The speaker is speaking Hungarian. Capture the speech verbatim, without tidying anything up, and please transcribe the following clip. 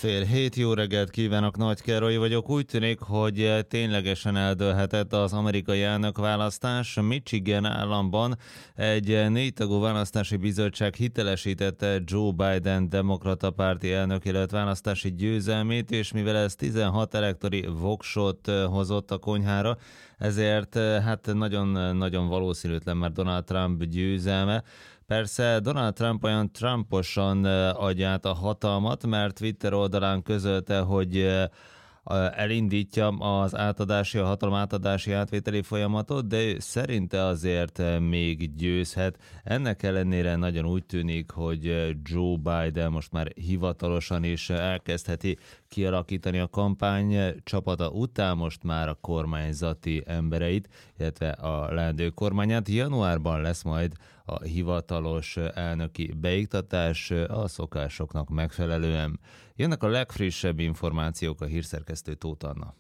Fél hét, jó reggelt kívánok, Nagy Károly vagyok. Úgy tűnik, hogy ténylegesen eldőlhetett az amerikai elnökválasztás. Michigan államban egy négytagú választási bizottság hitelesítette Joe Biden demokrata párti elnökjelölt választási győzelmét, és mivel ez tizenhat elektori voksot hozott a konyhára, ezért hát nagyon-nagyon valószínűtlen már Donald Trump győzelme. Persze Donald Trump olyan trumposan adja át a hatalmat, mert Twitter oldalán közölte, hogy elindítja az átadási, a hatalom átadási átvételi folyamatot, de ő szerinte azért még győzhet. Ennek ellenére nagyon úgy tűnik, hogy Joe Biden most már hivatalosan is elkezdheti kialakítani a kampány csapata után most már a kormányzati embereit, illetve a leendő kormányát. Januárban lesz majd a hivatalos elnöki beiktatás a szokásoknak megfelelően. Jönnek a legfrissebb információk, a hírszerkesztő Tóth Anna.